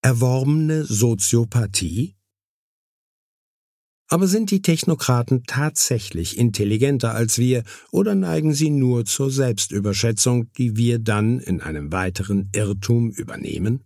Erworbene Soziopathie? Aber sind die Technokraten tatsächlich intelligenter als wir oder neigen sie nur zur Selbstüberschätzung, die wir dann in einem weiteren Irrtum übernehmen?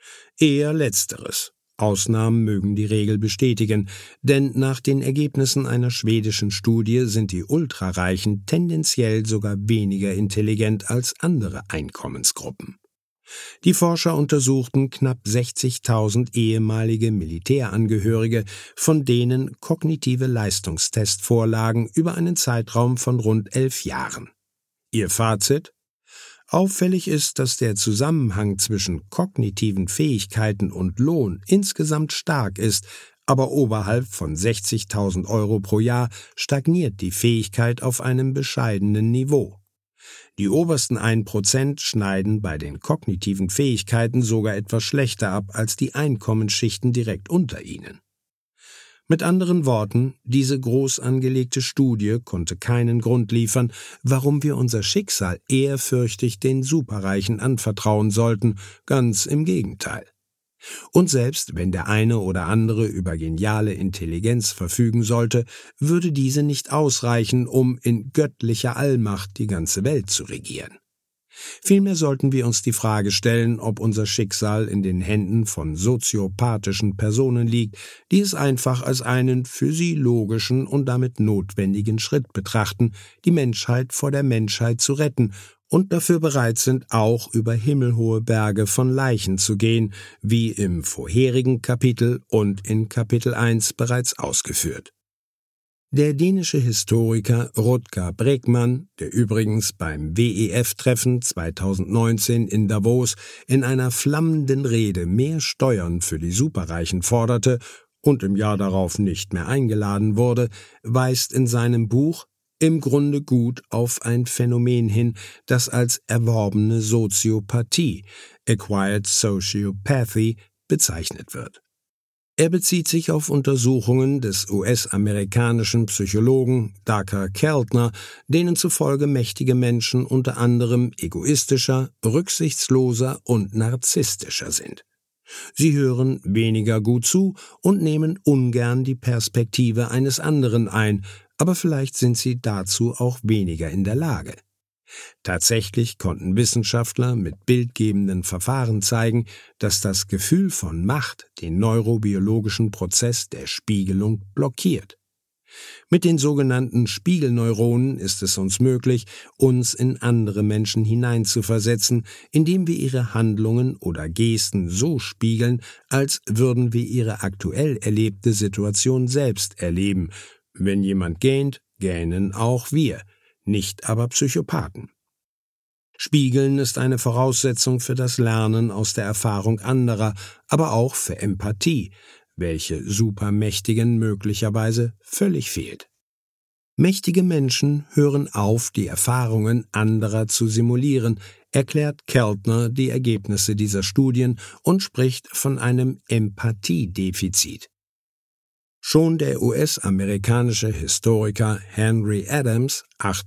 Eher letzteres. Ausnahmen mögen die Regel bestätigen, denn nach den Ergebnissen einer schwedischen Studie sind die Ultrareichen tendenziell sogar weniger intelligent als andere Einkommensgruppen. Die Forscher untersuchten knapp 60.000 ehemalige Militärangehörige, von denen kognitive Leistungstests vorlagen über einen Zeitraum von rund 11 Jahren. Ihr Fazit? Auffällig ist, dass der Zusammenhang zwischen kognitiven Fähigkeiten und Lohn insgesamt stark ist, aber oberhalb von 60.000 Euro pro Jahr stagniert die Fähigkeit auf einem bescheidenen Niveau. Die obersten 1% schneiden bei den kognitiven Fähigkeiten sogar etwas schlechter ab als die Einkommensschichten direkt unter ihnen. Mit anderen Worten, diese groß angelegte Studie konnte keinen Grund liefern, warum wir unser Schicksal ehrfürchtig den Superreichen anvertrauen sollten, ganz im Gegenteil. Und selbst wenn der eine oder andere über geniale Intelligenz verfügen sollte, würde diese nicht ausreichen, um in göttlicher Allmacht die ganze Welt zu regieren. Vielmehr sollten wir uns die Frage stellen, ob unser Schicksal in den Händen von soziopathischen Personen liegt, die es einfach als einen für sie logischen und damit notwendigen Schritt betrachten, die Menschheit vor der Menschheit zu retten und dafür bereit sind, auch über himmelhohe Berge von Leichen zu gehen, wie im vorherigen Kapitel und in Kapitel 1 bereits ausgeführt. Der dänische Historiker Rutger Bregman, der übrigens beim WEF-Treffen 2019 in Davos in einer flammenden Rede mehr Steuern für die Superreichen forderte und im Jahr darauf nicht mehr eingeladen wurde, weist in seinem Buch im Grunde gut auf ein Phänomen hin, das als erworbene Soziopathie, Acquired Sociopathy, bezeichnet wird. Er bezieht sich auf Untersuchungen des US-amerikanischen Psychologen Dacher Keltner, denen zufolge mächtige Menschen unter anderem egoistischer, rücksichtsloser und narzisstischer sind. Sie hören weniger gut zu und nehmen ungern die Perspektive eines anderen ein, aber vielleicht sind sie dazu auch weniger in der Lage. Tatsächlich konnten Wissenschaftler mit bildgebenden Verfahren zeigen, dass das Gefühl von Macht den neurobiologischen Prozess der Spiegelung blockiert. Mit den sogenannten Spiegelneuronen ist es uns möglich, uns in andere Menschen hineinzuversetzen, indem wir ihre Handlungen oder Gesten so spiegeln, als würden wir ihre aktuell erlebte Situation selbst erleben. Wenn jemand gähnt, gähnen auch wir, nicht aber Psychopathen. Spiegeln ist eine Voraussetzung für das Lernen aus der Erfahrung anderer, aber auch für Empathie, welche Supermächtigen möglicherweise völlig fehlt. Mächtige Menschen hören auf, die Erfahrungen anderer zu simulieren, erklärt Keltner die Ergebnisse dieser Studien und spricht von einem Empathiedefizit. Schon der US-amerikanische Historiker Henry Adams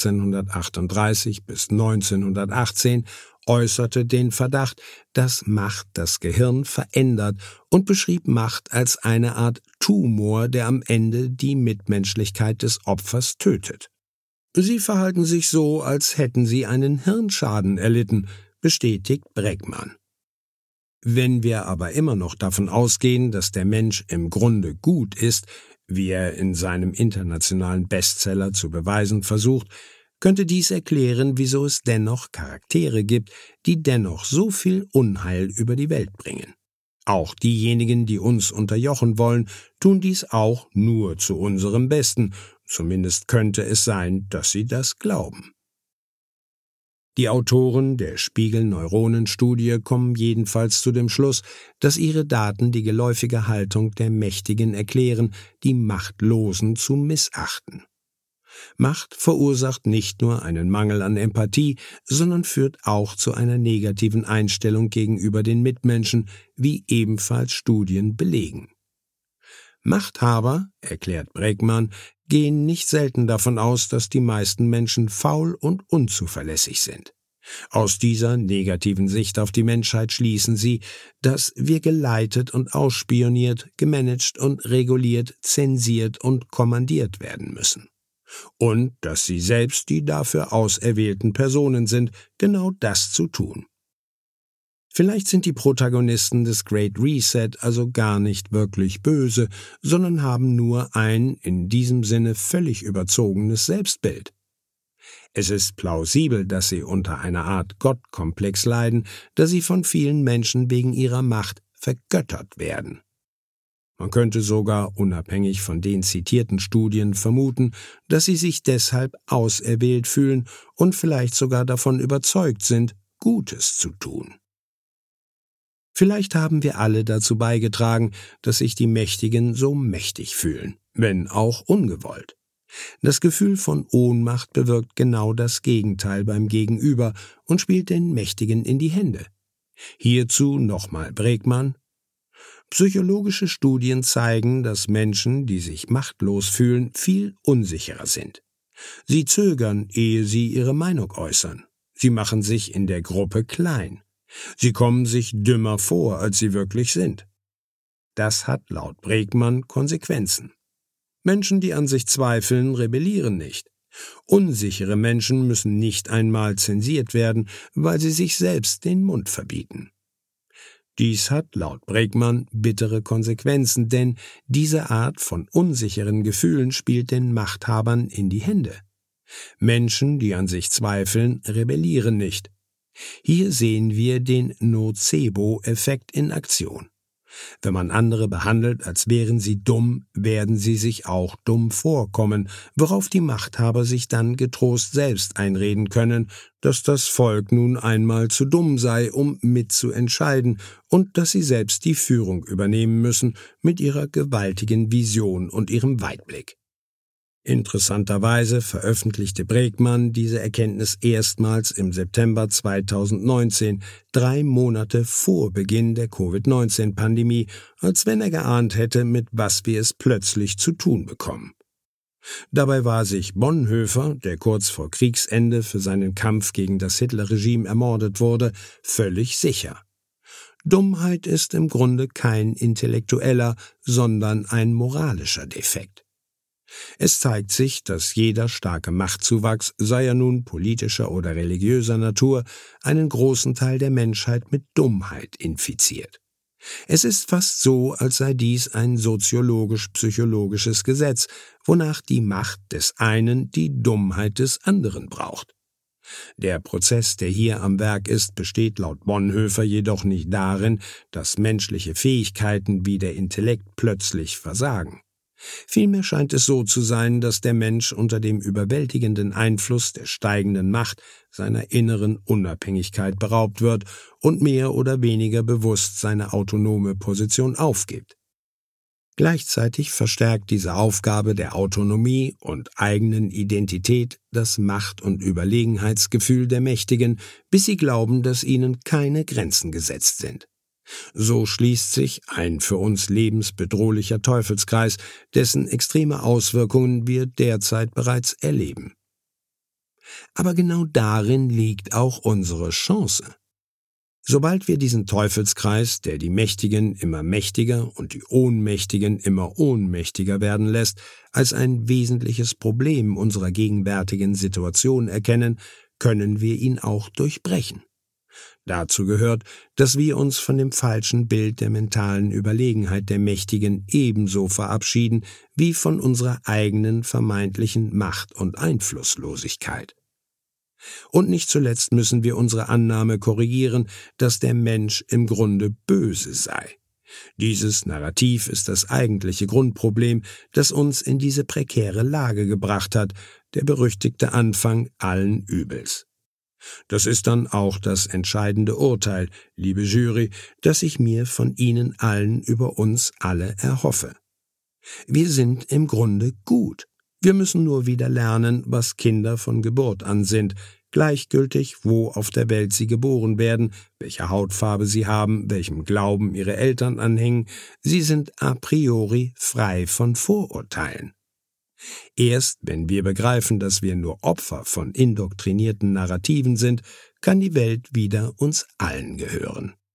1838 bis 1918 äußerte den Verdacht, dass Macht das Gehirn verändert und beschrieb Macht als eine Art Tumor, der am Ende die Mitmenschlichkeit des Opfers tötet. Sie verhalten sich so, als hätten sie einen Hirnschaden erlitten, bestätigt Bregman. Wenn wir aber immer noch davon ausgehen, dass der Mensch im Grunde gut ist, wie er in seinem internationalen Bestseller zu beweisen versucht, könnte dies erklären, wieso es dennoch Charaktere gibt, die dennoch so viel Unheil über die Welt bringen. Auch diejenigen, die uns unterjochen wollen, tun dies auch nur zu unserem Besten, zumindest könnte es sein, dass sie das glauben. Die Autoren der Spiegelneuronenstudie kommen jedenfalls zu dem Schluss, dass ihre Daten die geläufige Haltung der Mächtigen erklären, die Machtlosen zu missachten. Macht verursacht nicht nur einen Mangel an Empathie, sondern führt auch zu einer negativen Einstellung gegenüber den Mitmenschen, wie ebenfalls Studien belegen. Machthaber, erklärt Bregman, gehen nicht selten davon aus, dass die meisten Menschen faul und unzuverlässig sind. Aus dieser negativen Sicht auf die Menschheit schließen sie, dass wir geleitet und ausspioniert, gemanagt und reguliert, zensiert und kommandiert werden müssen. Und dass sie selbst die dafür auserwählten Personen sind, genau das zu tun. Vielleicht sind die Protagonisten des Great Reset also gar nicht wirklich böse, sondern haben nur ein in diesem Sinne völlig überzogenes Selbstbild. Es ist plausibel, dass sie unter einer Art Gottkomplex leiden, da sie von vielen Menschen wegen ihrer Macht vergöttert werden. Man könnte sogar, unabhängig von den zitierten Studien, vermuten, dass sie sich deshalb auserwählt fühlen und vielleicht sogar davon überzeugt sind, Gutes zu tun. Vielleicht haben wir alle dazu beigetragen, dass sich die Mächtigen so mächtig fühlen, wenn auch ungewollt. Das Gefühl von Ohnmacht bewirkt genau das Gegenteil beim Gegenüber und spielt den Mächtigen in die Hände. Hierzu nochmal Bregmann: Psychologische Studien zeigen, dass Menschen, die sich machtlos fühlen, viel unsicherer sind. Sie zögern, ehe sie ihre Meinung äußern. Sie machen sich in der Gruppe klein. Sie kommen sich dümmer vor, als sie wirklich sind. Das hat laut Bregmann Konsequenzen. Menschen, die an sich zweifeln, rebellieren nicht. Unsichere Menschen müssen nicht einmal zensiert werden, weil sie sich selbst den Mund verbieten. Dies hat laut Bregmann bittere Konsequenzen, denn diese Art von unsicheren Gefühlen spielt den Machthabern in die Hände. Menschen, die an sich zweifeln, rebellieren nicht. Hier sehen wir den Nocebo-Effekt in Aktion. Wenn man andere behandelt, als wären sie dumm, werden sie sich auch dumm vorkommen, worauf die Machthaber sich dann getrost selbst einreden können, dass das Volk nun einmal zu dumm sei, um mitzuentscheiden, und dass sie selbst die Führung übernehmen müssen mit ihrer gewaltigen Vision und ihrem Weitblick. Interessanterweise veröffentlichte Bregmann diese Erkenntnis erstmals im September 2019, 3 Monate vor Beginn der Covid-19-Pandemie, als wenn er geahnt hätte, mit was wir es plötzlich zu tun bekommen. Dabei war sich Bonhoeffer, der kurz vor Kriegsende für seinen Kampf gegen das Hitlerregime ermordet wurde, völlig sicher. Dummheit ist im Grunde kein intellektueller, sondern ein moralischer Defekt. Es zeigt sich, dass jeder starke Machtzuwachs, sei er nun politischer oder religiöser Natur, einen großen Teil der Menschheit mit Dummheit infiziert. Es ist fast so, als sei dies ein soziologisch-psychologisches Gesetz, wonach die Macht des einen die Dummheit des anderen braucht. Der Prozess, der hier am Werk ist, besteht laut Bonhoeffer jedoch nicht darin, dass menschliche Fähigkeiten wie der Intellekt plötzlich versagen. Vielmehr scheint es so zu sein, dass der Mensch unter dem überwältigenden Einfluss der steigenden Macht seiner inneren Unabhängigkeit beraubt wird und mehr oder weniger bewusst seine autonome Position aufgibt. Gleichzeitig verstärkt diese Aufgabe der Autonomie und eigenen Identität das Macht- und Überlegenheitsgefühl der Mächtigen, bis sie glauben, dass ihnen keine Grenzen gesetzt sind. So schließt sich ein für uns lebensbedrohlicher Teufelskreis, dessen extreme Auswirkungen wir derzeit bereits erleben. Aber genau darin liegt auch unsere Chance. Sobald wir diesen Teufelskreis, der die Mächtigen immer mächtiger und die Ohnmächtigen immer ohnmächtiger werden lässt, als ein wesentliches Problem unserer gegenwärtigen Situation erkennen, können wir ihn auch durchbrechen. Dazu gehört, dass wir uns von dem falschen Bild der mentalen Überlegenheit der Mächtigen ebenso verabschieden wie von unserer eigenen vermeintlichen Macht- und Einflusslosigkeit. Und nicht zuletzt müssen wir unsere Annahme korrigieren, dass der Mensch im Grunde böse sei. Dieses Narrativ ist das eigentliche Grundproblem, das uns in diese prekäre Lage gebracht hat, der berüchtigte Anfang allen Übels. Das ist dann auch das entscheidende Urteil, liebe Jury, das ich mir von Ihnen allen über uns alle erhoffe. Wir sind im Grunde gut. Wir müssen nur wieder lernen, was Kinder von Geburt an sind, gleichgültig, wo auf der Welt sie geboren werden, welche Hautfarbe sie haben, welchem Glauben ihre Eltern anhängen. Sie sind a priori frei von Vorurteilen. Erst wenn wir begreifen, dass wir nur Opfer von indoktrinierten Narrativen sind, kann die Welt wieder uns allen gehören.